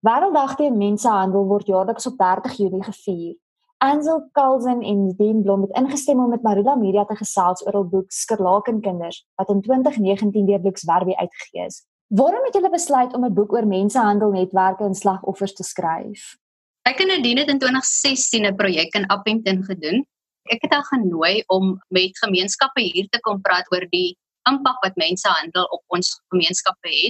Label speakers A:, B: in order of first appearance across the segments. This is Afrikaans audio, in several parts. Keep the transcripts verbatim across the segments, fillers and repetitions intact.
A: Wêrelddag teen Mensenhandel word jaarliks op dertig Junie gevier. Ansel Carlson en Dean Blom het ingestem om met Marula Media te gesels oor hul boek Skerlakenkinders, wat in twintig negentien deur Lux Werby uitgegee is. Waarom het julle besluit om 'n boek oor mensenhandelnetwerke en slagoffers te skryf?
B: Ek en Nadine het in twintig sestien 'n projek in Appington gedoen. Ek het haar genooi om met gemeenskappe hier te kom praat oor die impak wat mensenhandel op ons gemeenskappe het.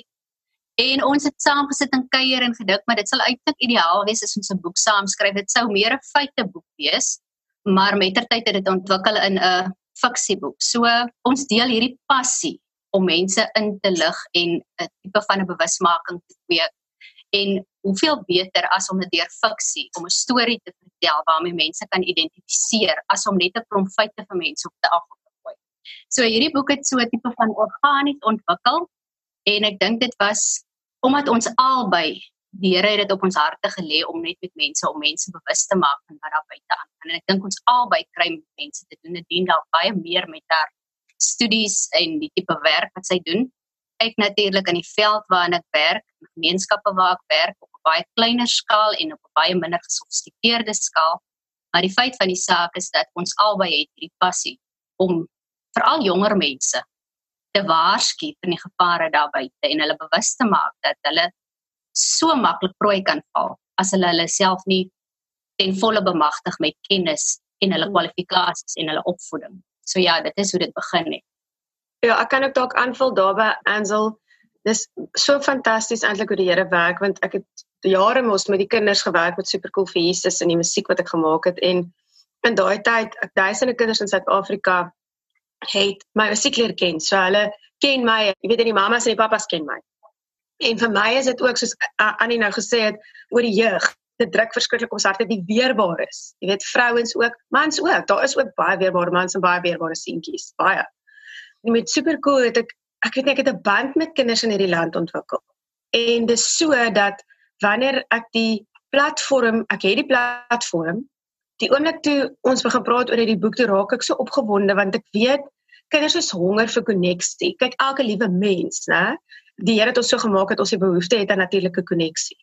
B: En ons het saamgesit en kuier en gedink, maar dit sal eintlik ideaal wees as ons 'n boek saam skryf. Dit sou meer 'n feiteboek wees, maar mettertyd het dit ontwikkel in 'n fiksieboek. So ons deel hierdie passie om mense in te lig en 'n tipe van 'n bewusmaking te kweek. En hoeveel beter as om dit deur fiksie, om 'n storie te vertel waarmee mense kan identifiseer, as om net 'n klomp feite vir mense op te tafel te gooi. So hierdie boek het so 'n tipe van organies ontwikkel, en ek dink dit was omdat ons albei, die Here het dit op ons harte gelê om net met mense, om mense bewus te maak van wat daar buite aangaan. En ek dink ons albei kry met mense te doen. Dit dien daar baie meer met haar studies en die tipe werk wat sy doen. Ek natuurlik in die veld waarin ek werk, in gemeenskappe waar ek werk, op 'n baie kleiner skaal en op 'n baie minder gesofistikeerde skaal. Maar die feit van die saak is dat ons albei het hierdie passie om veral jonger mense te waarsku van die gevare daar buite en hulle bewus te maak dat hulle so maklik prooi kan val as hulle hulle self nie ten volle bemagtig met kennis en hulle kwalifikasies en hulle opvoeding. So ja, dit is hoe dit begin het.
C: Ja, ek kan ook dalk aanvul daarby, Ansel. Dis so fantasties eintlik hoe die Here werk, want ek het jare mos met die kinders gewerk met Supercool vir Jesus en die musiek wat ek gemaak het, en in daai tyd, ek duisende kinders in Suid-Afrika het my musiek leer ken, so hulle ken my, jy weet, en die mamas en die papas ken my. En vir my is dit ook, soos Annie nou gesê het, oor die jeug, dit druk verskriklik ons harte, die weerbaar is. Jy weet, vrouens ook, mans ook, daar is ook baie weerbare mans en baie weerbare seentjies, baie. En met Supercool het ek, ek weet nie, ek het 'n band met kinders in hierdie land ontwikkel. En dis so dat, wanneer ek die platform, ek het die platform, die oomblik toe ons begin praat oor hierdie boek, toe raak ek so opgewonde, want ek weet, kinders is honger vir koneksie. Kyk, elke liewe mens, né? Die Here het ons so gemaak dat ons die behoefte het aan natuurlike koneksie.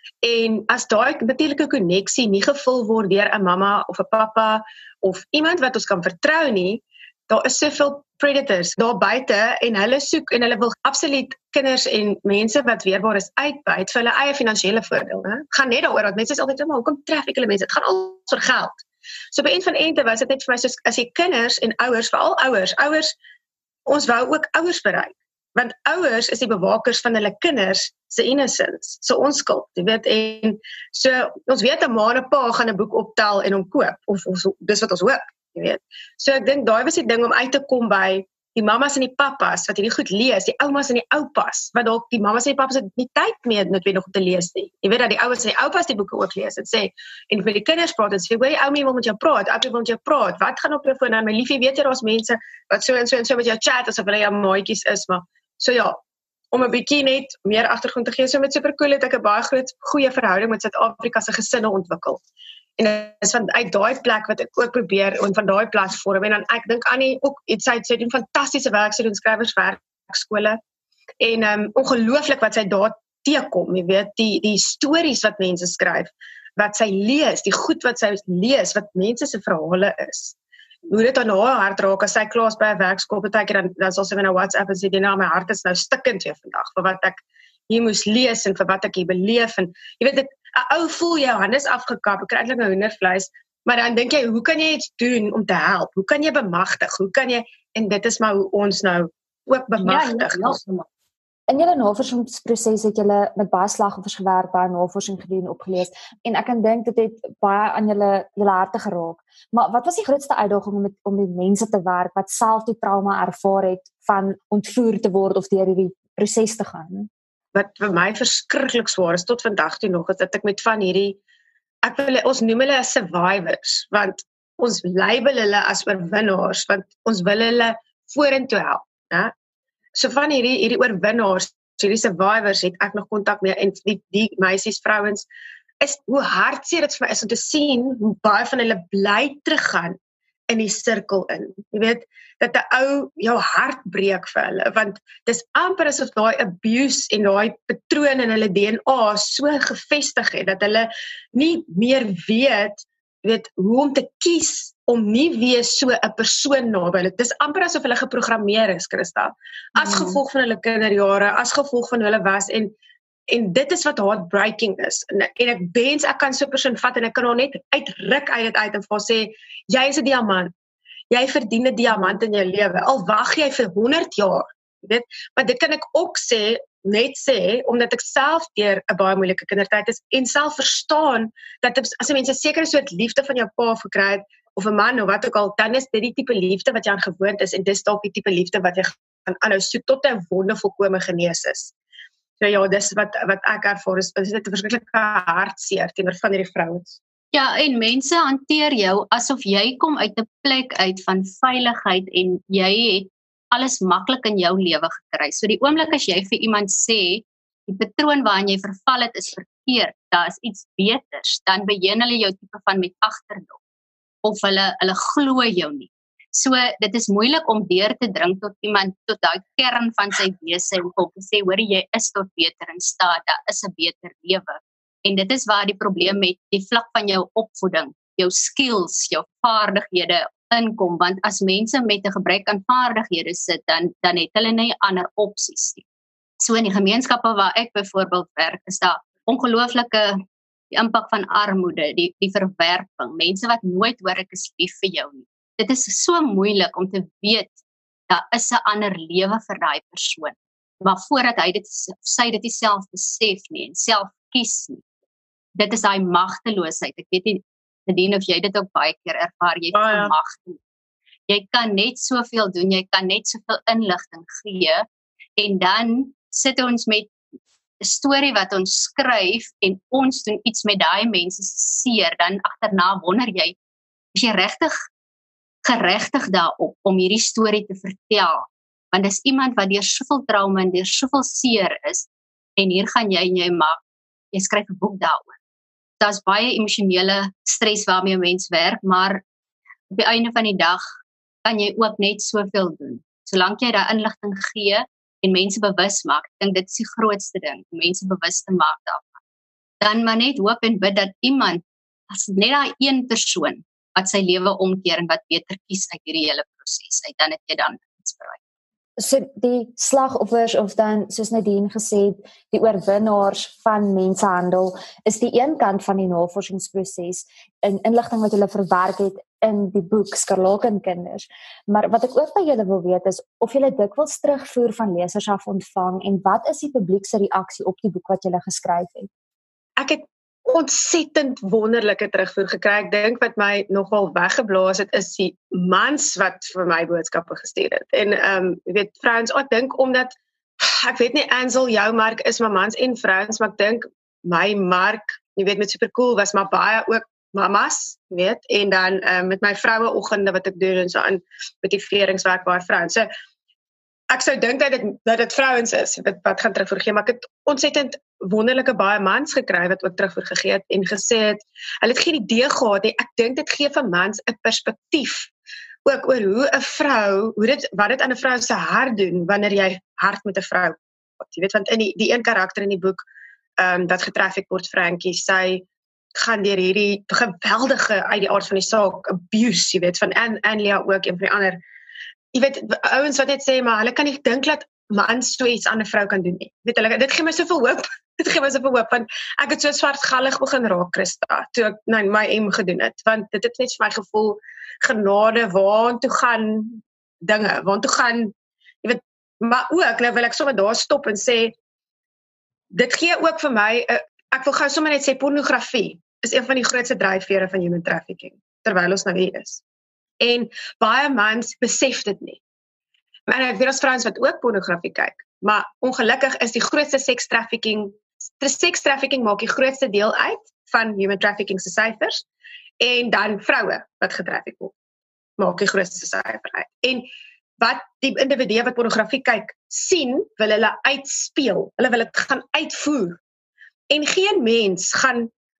C: En as daai natuurlike koneksie nie gevul word deur 'n mamma of 'n pappa of iemand wat ons kan vertrou nie, daar is soveel predators daar buite en hulle soek en hulle wil absoluut kinders en mense wat weerbaar is uitbuit vir hulle eie finansiële voordeel, né? Gaan net daaroor dat mense is altyd, maar hoekom tref ek hulle mense? Dit gaan al oor geld. So by een van ente was dit net vir my soos, as jy kinders en ouers, veral ouers, ouers, ons wou ook ouers bereik. Want ouers is die bewakers van hulle kinders se innocence, se onskuld, jy weet, en so, ons weet 'n ma en 'n pa gaan 'n boek optel en hom koop, of, of so, dis wat ons hoop, jy weet. So ek dink, daai was die ding om uit te kom by die mamas en die papas, wat hierdie goed lees, die oumas en die oupas, wat dalk die mamas en die papas het nie tyd meer noodwendig om te lees nie. Jy weet dat die ouers en die oupas die boeke ook lees, en sê, en vir die kinders praat, en sê, hoor die oumie wil met jou praat, oupie wil met jou praat, wat gaan op jou foon, en my liefie, weet jy, daar's mense, wat so en so en so met jou chat, asof hulle jou maatjies is, maar, so ja, om 'n bietjie net meer agtergrond te gee, so met Supercool het ek 'n baie groot, goeie verhouding met Suid-Afrika se gesinne ontwikkel. En dit is van uit daai plek wat ek ook probeer, en van daai platform, en dan ek dink Annie ook, sy, sy doen fantastiese werk, sy doen skrywerswerkskole, en um, ongelooflik wat sy daar teekom, jy weet, die, die stories wat mense skryf, wat sy lees, die goed wat sy lees, wat mense se verhale is, hoe dit aan haar hart raak, as sy klaas by 'n werkskool beteken, dan, dan sal sy my nou WhatsApp en sê, die nou, my hart is nou stikkend weer vandag, vir wat ek hier moes lees, en vir wat ek hier beleef, en jy weet, dit, 'n ou voel jou hand is afgekap, ek kry eintlik nou hoendervleis, maar dan dink jy, hoe kan jy iets doen om te help? Hoe kan jy bemagtig? Hoe kan jy, en dit is maar hoe ons nou ook bemagtig.
A: Ja, ja. In julle navorsingsproses het julle met baie slagoffers gewerk, baie navorsing gedoen, opgelees, en ek kan dink dit het baie aan julle, julle harte geraak. Maar wat was die grootste uitdaging om met, om met mense te werk, wat self die trauma ervaar het, van ontvoer te word, of deur hierdie proses te gaan?
C: Wat vir my verskriklik swaar is, tot vandag toe nog, is dat ek met van hierdie, ek wil, ons noem hulle as survivors, want ons label hulle as oorwinnaars, want ons wil hulle vorentoe help, né? So van hierdie, hierdie oorwinnaars, hierdie survivors, het ek nog kontak mee, en die, die meisies, vrouens, is hoe hartseer dit vir my is om te sien, hoe baie van hulle bly teruggaan, in die sirkel in. Jy weet, dat 'n ou jou hart breek vir hulle, want dis amper asof daai abuse en daai patroon in hulle D N A so gevestig het, dat hulle nie meer weet, weet hoe om te kies om nie weer so 'n persoon naby hulle. Dis amper asof hulle geprogrammeer is, Christa, as gevolg van hulle kinderjare, as gevolg van hulle was, en En dit is wat heartbreaking is. En, en ek wens ek kan so 'n persoon vat en ek kan hom net uitruk uit dit uit en vir sê, jy is 'n diamant. Jy verdien 'n diamant in jou lewe. Al wag jy vir honderd jaar, weet? Maar dit kan ek ook sê, net sê omdat ek self deur 'n baie moeilike kindertyd is en self verstaan dat as 'n mens 'n sekere soort liefde van jou pa gekry het of 'n man of wat ook al, dan is dit die tipe liefde wat jy aan gewoond is en dis dalk die tipe liefde wat jy gaan aanhou soek tot 'n wonde volkome genees is. So ja, dis wat wat ek ervaar is, is dit 'n verskriklike hartseer teenoor van hierdie vrouens.
B: Ja, en mense hanteer jou asof jy kom uit 'n plek uit van veiligheid en jy het alles maklik in jou lewe gekry. So die oomblik as jy vir iemand sê, die patroon waarin jy verval het is verkeerd, daar is iets beters, dan begin hulle jou tipe van met agterdog. Of hulle hulle glo jou nie. So dit is moeilik om deur te dring tot iemand, tot daai kern van sy wese en om te sê, hoor jy is tot beter in staat, daar is 'n beter lewe. En dit is waar die probleem met die vlak van jou opvoeding, jou skills, jou vaardighede inkom, want as mense met 'n gebrek aan vaardighede sit, dan dan het hulle nie ander opsies nie. So in die gemeenskappe waar ek byvoorbeeld werk, is daar ongelooflike die impak van armoede, die die verwerping, mense wat nooit hoor ek is lief vir jou nie. Dit is so moeilik om te weet, daar is 'n ander lewe vir daai persoon. Maar voordat hy dit, sy dit nie self besef nie, en self kies nie. Dit is daai magteloosheid. Ek weet nie, Nadine, of jy dit ook baie keer ervaar, jy voel
C: ja.
B: magteloos. Jy kan net soveel doen, jy kan net soveel inligting gee, en dan sit ons met 'n storie wat ons skryf, en ons doen iets met daai mense se seer, dan agterna wonder jy, is jy regtig geregtig daarop om hierdie storie te vertel, want dis iemand wat deur soveel trauma en deur soveel seer is, en hier gaan jy en jy maak, jy skryf 'n boek daaroor. Daar's baie emosionele stres waarmee 'n mens werk, maar op die einde van die dag kan jy ook net soveel doen. Solank jy daai inligting gee en mense bewus maak, ek dink dit is die grootste ding, om mense bewus te maak daarvan. Dan maar net hoop en bid dat iemand, as net daai een persoon, wat sy lewe omkeer en wat beter kies uit hierdie hele proses uit, dan het jy dan iets bereik.
A: So die slagoffers of dan, soos Nadine gesê het, die oorwinnaars van mensenhandel is die een kant van die navorsingsproses in inligting wat hulle verwerk het in die boek Skarlakenkinders. Maar wat ek ook by julle wil weet is of julle dikwels terugvoer van lesers af ontvang en wat is die publiek se reaksie op die boek wat julle geskryf het?
C: Ek het ontsettend wonderlike terugvoer gekry. Ek dink wat my nogal weggeblaas het is die mans wat vir my boodskappe gestuur het. En ehm um, jy weet vrouens, ek dink omdat ek weet nie Ansel jou mark is maar mans en vrouens, maar ek dink my mark, jy weet met Supercool was maar baie ook mamas, jy weet, en dan ehm um, met my vroueoggende wat ek doen en so aan motiveringswerk waar vrouens. So ek sou dink dat dit dat dit vrouens is wat wat gaan terugvoer gee, maar ek het ontsettend wonderlike baie mans gekry wat ook terugvoer gegee het en gesê het, hulle het geen idee gehad nie. Ek dink dit gee vir mans 'n perspektief ook oor hoe 'n vrou, hoe dit wat dit aan 'n vrou se hart doen wanneer jy hard met 'n vrou. Jy weet, want in die die een karakter in die boek ehm um, wat getraffic word, Frankie, sy gaan deur hierdie geweldige uit die aard van die saak abuse, jy weet, van An Anlia ook en van die ander. Jy weet, ouens wat net sê, maar hulle kan nie dink dat mans so iets aan 'n vrou kan doen nie. Weet hulle, dit gee my soveel hoop. Dit gee my soveel hoop, want ek het so swartgallig begin raak, Christa, toe ek nou my M gedoen het, want dit het net vir my gevoel, genade, waartoe gaan dinge, waartoe gaan, jy weet, maar ook, nou wil ek sommer daar stop en sê, dit gee ook vir my, uh, ek wil gou sommer net sê, pornografie is een van die grootste dryfvere van human trafficking, terwyl ons nou hier is. En baie mans besef dit nie. Maar ek weet as vrouens wat ook pornografie kyk, maar ongelukkig is die grootste sex trafficking, sex trafficking maak die grootste deel uit van human trafficking se syfers, en dan vroue wat getraffic word, maak die grootste syfer uit. En wat die individue wat pornografie kyk, sien, wil hulle uitspeel, hulle wil dit gaan uitvoer. En geen mens gaan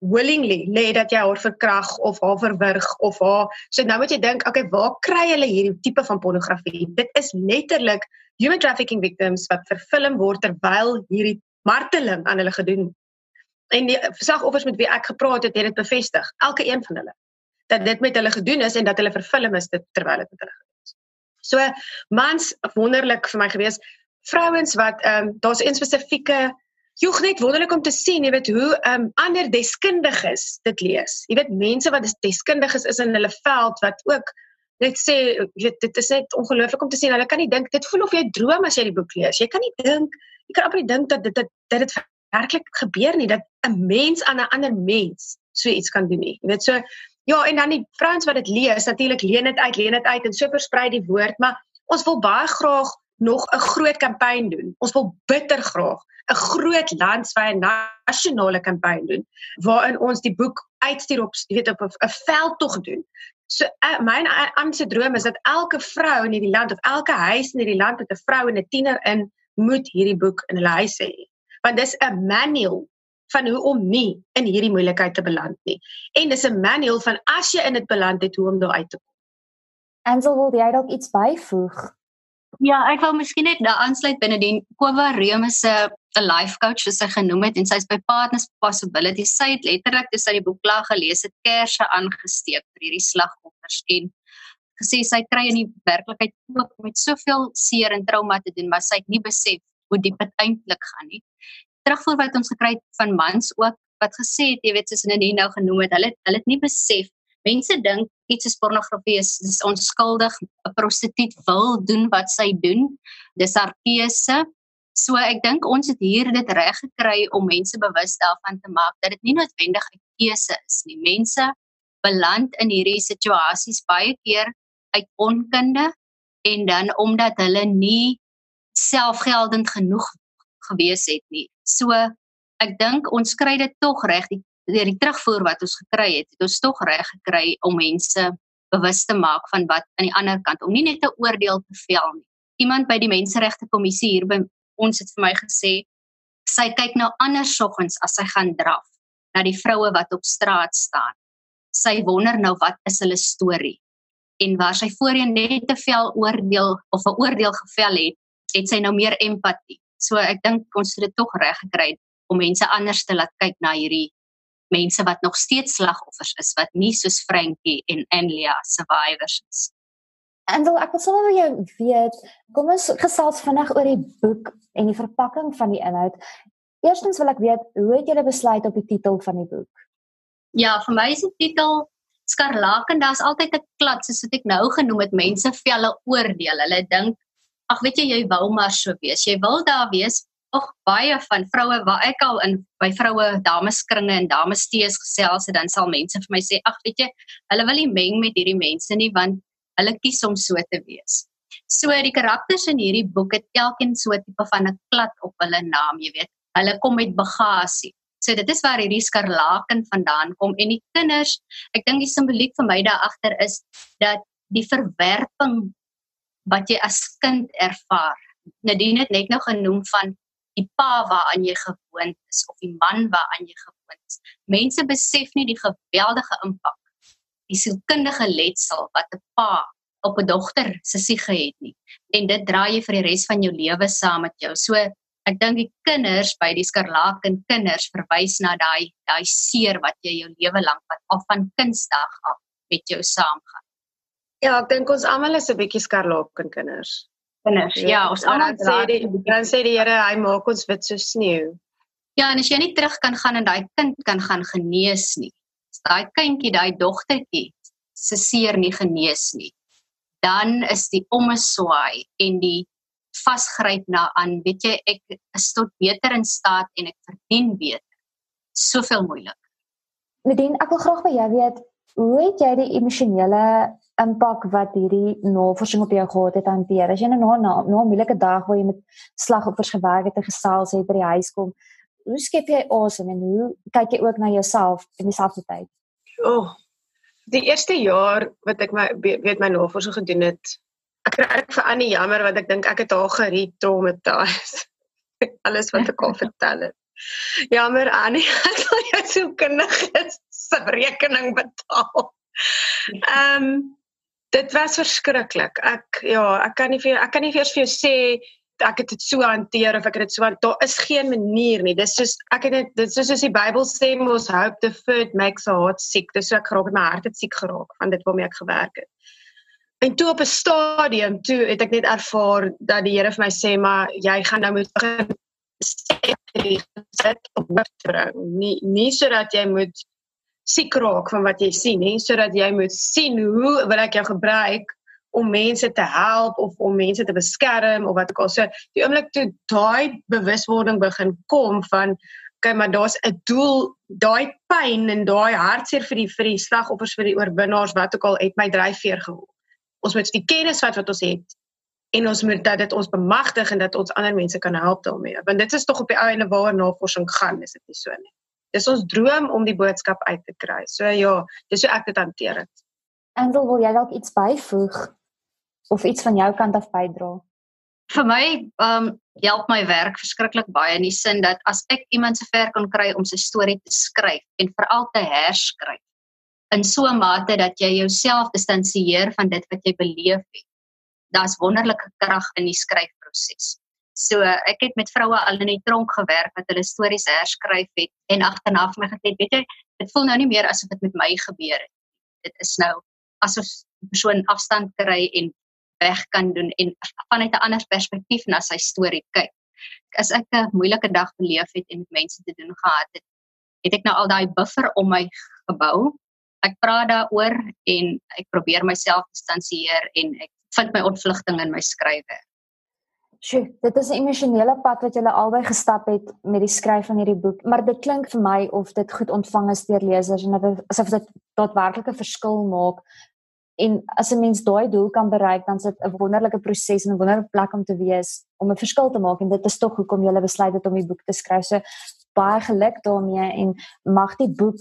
C: willingly lê dat jy haar verkrag of haar verwrig of haar, so nou moet jy dink, okay, waar kry hulle hierdie tipe van pornografie? Dit is letterlik human trafficking victims wat verfilm word terwyl hierdie marteling aan hulle gedoen. En die slagoffers met wie ek gepraat het, het dit bevestig, elke een van hulle, dat dit met hulle gedoen is en dat hulle verfilm is dit terwyl dit met hulle gedoen is. So, mans, wonderlik vir my gewees, vrouens wat, um, daar's een spesifieke, joeg net wonderlik om te sien, jy weet, hoe um, ander deskundiges dit lees. Jy weet, mense wat deskundiges is in hulle veld, wat ook, net sê, jy weet, dit is net ongelooflik om te sien, hulle kan nie dink, dit voel of jy droom as jy die boek lees, jy kan nie dink, jy kan amper nie dink dat dit, dat, dat dit werklik gebeur nie, dat 'n mens aan 'n ander mens so iets kan doen nie. Jy weet, so, ja, en dan die vrouens wat dit lees, natuurlik leen dit uit, leen dit uit, en so versprei die woord, maar ons wil baie graag nog 'n groot kampanje doen. Ons wil bitter graag 'n groot landwyse nasionale kampanje doen, waarin ons die boek uitstuur op, jy weet, op 'n veldtog doen. So, uh, my aandse droom is dat elke vrou in hierdie land, of elke huis in hierdie land met 'n vrou en 'n tiener in, moet hierdie boek in hulle huis hê. Want dis 'n manual van hoe om nie in hierdie moeilikheid te beland nie. En dis 'n manual van as jy in dit beland het, hoe om daar uit te kom.
A: Ansel, wil jy dalk iets byvoeg?
B: Ja, ek wil miskien net daar aansluit binne die Kova Reum is 'n 'n life coach, soos sy genoem het, en sy is by Partners Possibility. Sy het letterlik, toe sy die boek klaar gelees het, kersse aangesteek vir hierdie slagoffers en gesê sy kry in die werklikheid ook met soveel seer en trauma te doen, maar sy het nie besef hoe diep dit eintlik gaan nie. Terugvoer wat ons gekry het van mans ook, wat gesê het, jy weet, soos Nadine nou genoem het, hulle, hulle het nie besef, mense dink iets is pornografie, is, is onskuldig, 'n prostituut wil doen wat sy doen, dis haar keuse. So ek dink ons het hier dit reg gekry om mense bewus daarvan te maak, dat dit nie noodwendig 'n keuse is nie. Mense beland in hierdie situasies baie keer uit onkunde, en dan omdat hulle nie selfgeldend genoeg gewees het nie. So, ek dink ons kry dit tog reg, die, die terugvoer wat ons gekry het, het ons tog reg gekry om mense bewus te maak van wat aan die ander kant, om nie net 'n oordeel te vel nie. Iemand by die Menseregte Kommissie hier by ons het vir my gesê, sy kyk nou anders soggens as sy gaan draf, na die vroue wat op straat staan. Sy wonder nou wat is hulle storie. En waar sy voorheen net te veel oordeel, of 'n oordeel gevel het, het sy nou meer empatie. So ek dink ons het dit tog reg gekry om mense anders te laat kyk na hierdie mense wat nog steeds slagoffers is, wat nie soos Frankie en Anlia survivors is.
A: Ansel, ek wil sommer by jou weet, kom ons gesels vinnig oor die boek en die verpakking van die inhoud. Eerstens wil ek weet, hoe het julle besluit op die titel van die boek?
B: Ja, vir my is die titel Skarlaken, daar is altyd 'n klad, soos wat ek nou genoem het, mense velle oordeel, hulle dink, ag weet jy, jy wou maar so wees, jy wil daar wees, och baie van vroue, waar ek al in, by vroue, dameskringe en damestees gesels het, dan sal mense vir my sê, ag weet jy, hulle wil nie meng met hierdie mense nie, want hulle kies om so te wees. So die karakters in hierdie boek het elkeen so 'n tipe van 'n klad op hulle naam, jy weet, hulle kom met bagasie. So dit is waar hierdie skarlaken vandaan kom, en die kinders, ek dink die simboliek vir my daar agter is, dat die verwerping wat jy as kind ervaar, Nadine het net nou genoem van die pa waaraan jy gewoond is, of die man waaraan jy gewoond is. Mense besef nie die geweldige impak, die sielkundige letsel wat 'n pa op 'n dogter se siege het nie. En dit draai jy vir die res van jou lewe saam met jou. So ek dink die kinders by die skarlaken kinders verwys na daai daai seer wat jy jou lewe lank wat al van kindsdag af met jou saamgaan.
C: Ja, ek dink ons almal is 'n bietjie skarlaken kinders.
B: Kinders, ja, ja ons almal
C: sê die dan sê die Here, hy maak ons wit so sneeu.
B: Ja, en as jy nie terug kan gaan en daai kind kan gaan genees nie, as daai kindjie, daai dogtertjie se seer nie genees nie, dan is die ommeswaai en die vasgryp na aan, weet jy, ek is tot beter in staat en ek verdien beter. Soveel moeilik.
A: Nadine, ek wil graag by jou weet, hoe het jy die emosionele impak wat hierdie navorsing op jou gehad het hanteer? As jy nou na, na, na 'n moeilike dag waar jy met slagoffers gewerk het en gesels het by die huis kom, hoe skep jy asem en hoe kyk jy ook na jouself in dieselfde tyd?
C: Oh, die eerste jaar wat ek my weet my navorsing gedoen het, ek kry vir Annie jammer want ek dink ek het haar geretraumatiseer. Alles wat ek al vertel het. Jammer Annie, ek sal jou so sielkundige se rekening betaal. Ehm um, dit was verskriklik. Ek ja, ek kan nie vir ek kan nie vir eers vir jou sê ek het dit so hanteer of ek het dit so daar is geen manier nie. Dis soos ek het dit dit is soos die Bybel sê mos hope deferred makes a heart sick. Dis so ek geraak het my hart het siek geraak van dit waarmee ek gewerk het. En toe op 'n stadium toe het ek net ervaar dat die Here vir my sê maar jy gaan nou moet begin sit op bring. Nie nie sodat jy moet siek raak van wat jy sien nie, sodat jy moet sien hoe wil ek jou gebruik om mense te help of om mense te beskerm of wat ook al. So die oomblik toe daai bewuswording begin kom van okay, maar daar's 'n doel, daai pyn en daai hartseer vir die vir die slagoffers, vir die oorwinnaars, wat ook al het my dryfveer geword. Ons moet die kennis wat wat ons het en ons moet dat dit ons bemagtig en dat ons ander mense kan help daarmee. Want dit is tog op die ou einde waar navorsing gaan, is dit nie so nie. Dis ons droom om die boodskap uit te kry. So ja, dis hoe ek dit hanteer het.
A: Angel, wil jy dalk iets byvoeg of iets van jou kant af bydra?
B: Vir my um, help my werk verskriklik baie in die sin dat as ek iemand se ver kan kry om sy storie te skryf en veral te herskryf in so 'n mate dat jy jouself distansieer van dit wat jy beleef het. Daar's wonderlike krag in die skryfproses. So ek het met vroue al in die tronk gewerk wat hulle stories herskryf het en agterna vir my gesê, weet jy, dit voel nou nie meer asof dit met my gebeur het. Dit is nou asof 'n persoon afstand kry en weg kan doen en vanuit 'n ander perspektief na sy storie kyk. As ek 'n moeilike dag beleef het en met mense te doen gehad het, het ek nou al daai buffer om my gebou. Ek praat daaroor en ek probeer myself distansieer en ek vind my ontvlugting in my skrywe.
A: Sjoe, dit is 'n emosionele pad wat julle albei gestap het met die skryf van hierdie boek, maar dit klink vir my of dit goed ontvang is deur lesers en asof dit daadwerklik 'n verskil maak. En as 'n mens daai doel kan bereik, dan is dit 'n wonderlike proses en 'n wonderlike plek om te wees om 'n verskil te maak en dit is tog hoekom jy besluit het om die boek te skryf. So baie geluk daarmee en mag die boek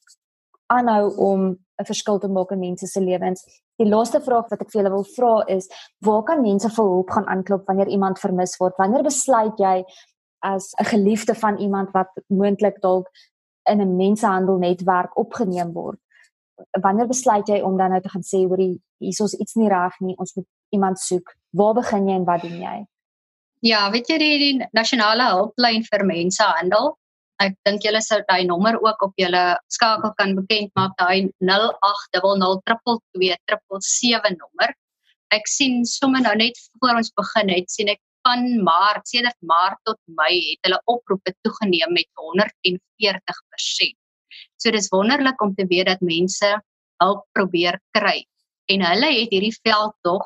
A: aanhou om 'n verskil te maak in mense se lewens. Die laaste vraag wat ek vir julle wil vra is, waar kan mense vir hulp gaan aanklop wanneer iemand vermis word? Wanneer besluit jy as 'n geliefde van iemand wat moontlik dalk in 'n mensenhandelnetwerk opgeneem word? Wanneer besluit jy om dan nou te gaan sê, hoor, hier is iets nie reg nie, ons moet iemand soek. Waar begin jy en wat doen jy?
B: Ja, weet jy die, die nasionale hulplyn vir mensenhandel? Ek dink julle sou daai nommer ook op julle skakel kan bekend maak, daai nul agt nul nul twee twee sewe sewe nommer. Ek sien sommer nou net voor ons begin het, sien ek van Maart, sedert Maart tot Mei het hulle oproepe toegeneem met honderd en veertig persent. So dis wonderlik om te weet dat mense hulp probeer kry. En hulle het hierdie veldtog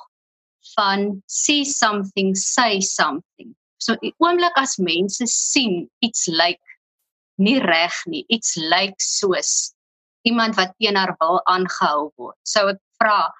B: van see something, say something. So die oomblik as mense sien iets lyk nie reg nie, iets lyk soos iemand wat teen haar wil aangehou word. So ek vra,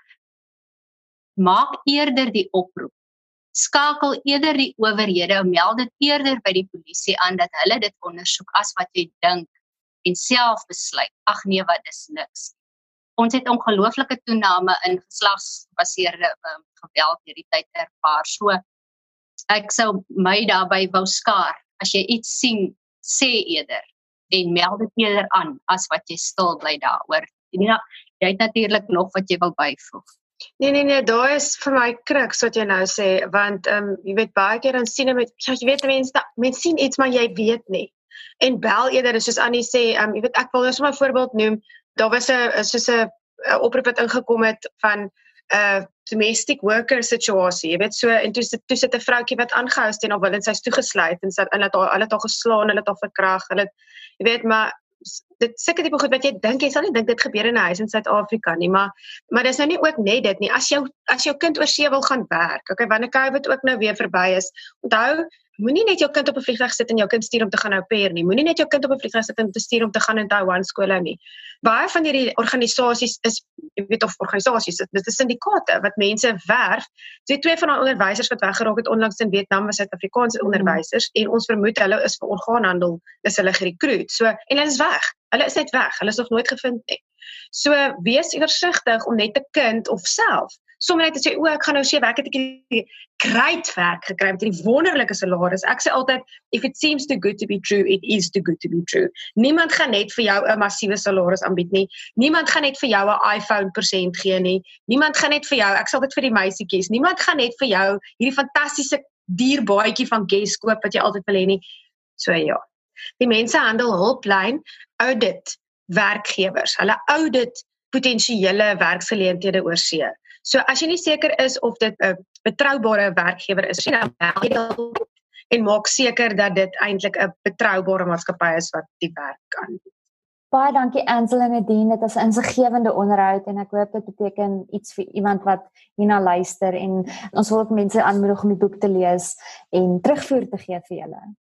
B: maak eerder die oproep. Skakel eerder die owerhede, meld dit eerder by die polisie aan dat hulle dit ondersoek as wat jy dink en self besluit, ag nee, wat is niks. Ons het ongelooflike toename in geslagsgebaseerde um, geweld hierdie tyd ervaar. So ek sou my daarby wou skaar. As jy iets sien, sê eerder en meld dit eerder aan as wat jy stil bly daaroor. Ja, jy het natuurlik nog wat jy wil byvoeg.
C: Nee nee nee, daar is vir my kruks wat jy nou sê, want ehm um, jy weet baie keer dan sien jy met jy weet mense mense sien iets maar jy weet nie. En bel eerder, soos Annie sê, ehm um, jy weet ek wil nou sommer 'n voorbeeld noem. Daar was 'n soos 'n oproep wat ingekom het van 'n uh, domestic worker situasie. Jy weet so en toe sit toe sit 'n vroutjie wat aangehou is teen haar wil en sy's toegesluit en sy hulle het haar hulle het haar geslaan, hulle het haar verkrag, hulle jy weet maar dit seker tipe goed wat jy dink, jy sal nie dink dit gebeur in 'n huis in Suid-Afrika nie, maar maar dis nou nie ook net dit nie. As jou as jou kind oor see wil gaan werk, okay, wanneer COVID ook nou weer verby is, onthou, moenie net jou kind op 'n vliegtuig sit en jou kind stuur om te gaan au pair nie. Moenie net jou kind op 'n vliegtuig sit en te stuur om te gaan in Taiwan skole nie. Baie van hierdie organisasies is, jy weet of organisasies, dit is syndikaate wat mense werf. So twee van daai onderwysers wat weggeraak het onlangs in Vietnam was Suid-Afrikaanse onderwysers en ons vermoed hulle is vir orgaanhandel, is hulle gerekruut. So en hulle is weg. Hulle is net weg. Hulle is nog nooit gevind nie. So wees versigtig om net 'n kind of self sommer net te sê, o, ek gaan nou sê werk het ek hierdie great werk gekry met hierdie wonderlike salaris. Ek sê altyd, if it seems too good to be true, it is too good to be true. Niemand gaan net vir jou 'n massiewe salaris aanbied nie. Niemand gaan net vir jou 'n iPhone persent gee nie. Niemand gaan net vir jou, ek sal dit vir die meisietjies, niemand gaan net vir jou hierdie fantastiese duur baadjie van Guess koop wat jy altyd wil hê nie. So ja. Die Mensehandel Hulplyn audit werkgewers. Hulle audit potensiële werksgeleenthede oor see. So as jy nie seker is of dit 'n betroubare werkgewer is, dan bel jy en maak seker dat dit eintlik 'n betroubare maatskappy is wat die werk kan doen.
A: Baie dankie Ansel en Nadine, dit was 'n insiggewende onderhoud en ek hoop dit beteken iets vir iemand wat hierna luister en ons wil ook mense aanmoedig om die boek te lees en terugvoer te gee vir julle.